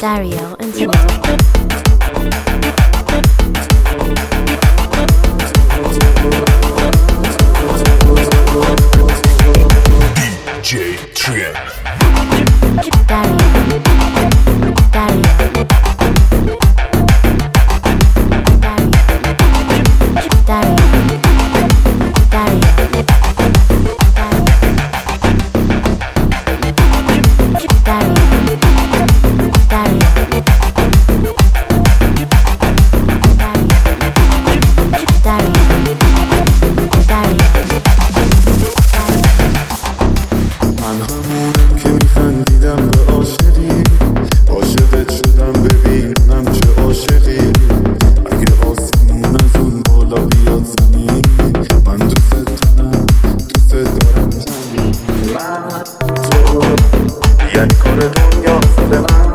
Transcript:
Dario and Timothy. DJ Trip. Dario. من همونم که میخندیدم به عاشقی، عاشقت شدم ببینم چه عاشقی. اگه آسمون از اون بالا بیاد زمین، من دوست دارم زمین. من تو یعنی کار دنیا خود من